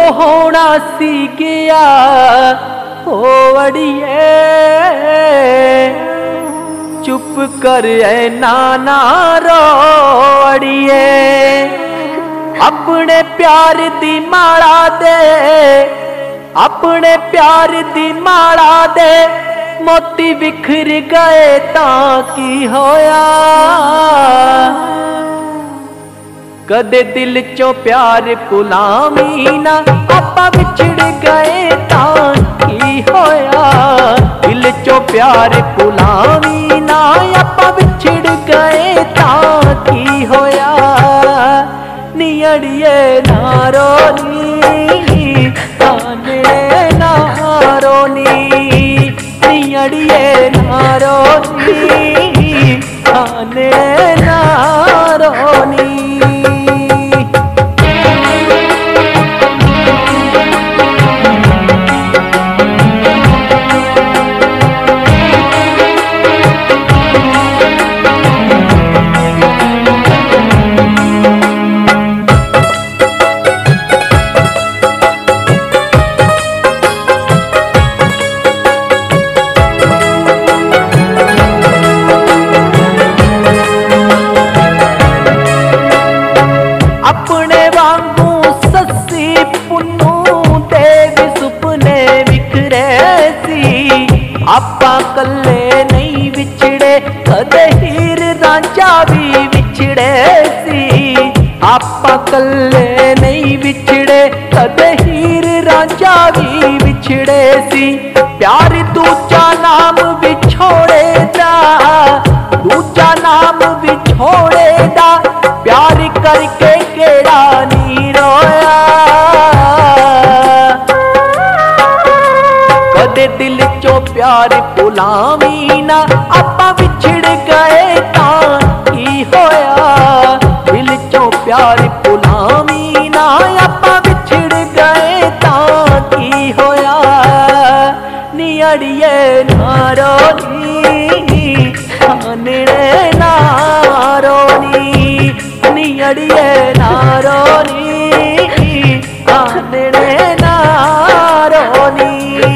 होना सी गया हो अड़िए, चुप कर नाना रो अड़िए। अपने प्यार दी माला दे, अपने प्यार दी माला दे, मोती बिखर गए तां की होया। कदे दिल चों प्यार गुलामी ना, आपां विछड़ गए तां की होया। दिल चों प्यार गुलामी ना, आपां विछड़ गए तां की होया। नी अड़िए ना रोनी, ताने ना रोनी, नी अड़िए ना रोनी, ताने ना रोनी। अपने वांगू सस्सी पुन्नू दे भी सुपने विखरे सी। आपां कल्ले नहीं विछड़े, कदे हीर रांझा भी विछड़े सी। आपां कल्ले नहीं विछड़े, कदे हीर रांझा भी विछड़े सी। प्यार दूजा नाम विछोड़े दा, दूजा नाम विछोड़े दा, प्यार करके केड़ा नी रोया। कदे दिल चों प्यार गुलामी ना, आपां विछड़ गए तां की होया। दिल चों प्यार गुलामी ना, आपां विछड़ गए तां की होया। नी अड़िए ना रोनी, ताने ना रोनी, नी अड़िए ना रोनी, ताने ना रोनी।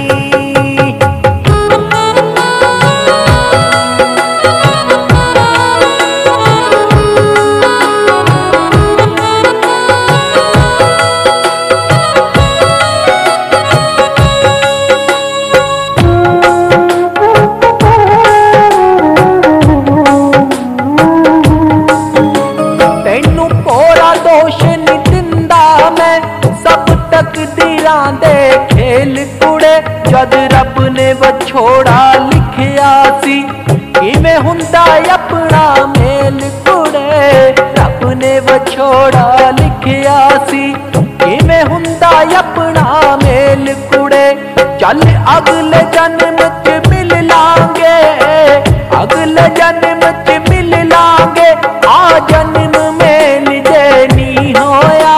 तकदीरां दे खेल कुड़े, जद रब ने विछोड़ा लिखिया सी। किवें हुंदा अपना मेल कुड़े, रब ने विछोड़ा लिखिया सी। किवें हुंदा अपना मेल कुड़े, चल अगले जन्म च मिल लांगे, अगले जन्म च मिल लांगे। आ जन्म मेल जे नी होया।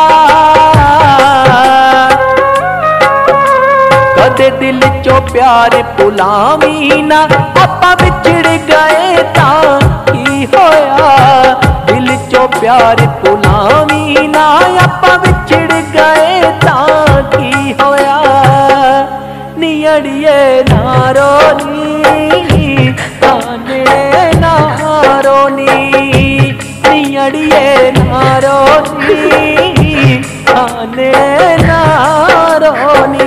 कदे दिल चों प्यार गुलामी ना, आपां विछड़ गए तां की होया। दिल चों प्यार गुलामी ना, आपां विछड़ गए तां की होया। नी अड़िए ना रोनी, ताने ना रोनी, नी अड़िए ना रोनी, ताने ना रोनी।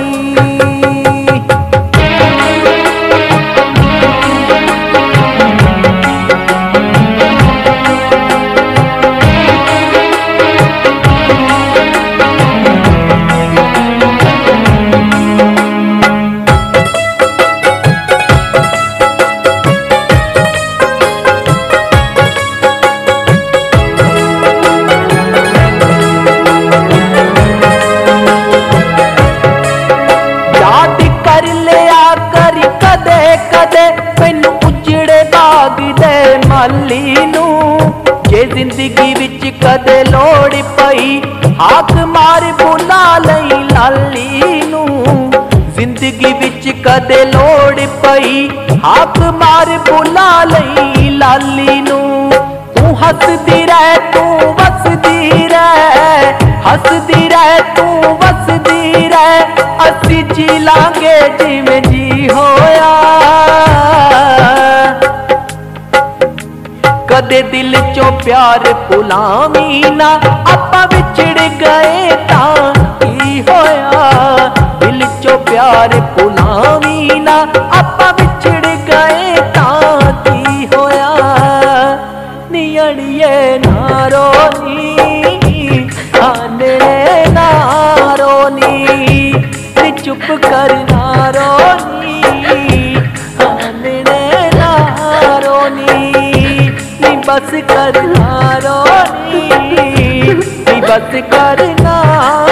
जे जिंदगी विच कदे लोड़ पई, हाक मार बुला लई लाली नू। जिंदगी विच कदे लोड़ पई, हाक मार बुला लई लाली नू। तू हसदी रह, तू वसदी रह, हसदी रह, तू वसदी जिवें जी होया। कदे दिल चो प्यार भुलावी ना, आपां विछड़ गए तां की होया। दिल चो प्यार भुलावी ना, आपां विछड़ गए तां की होया। नी अड़िए ना रोनी, आंदड़े ना रोनी, चुप कर ना रोनी, आंदड़े ना रोनी, नी बस कर ना रोनी, नी बस कर ना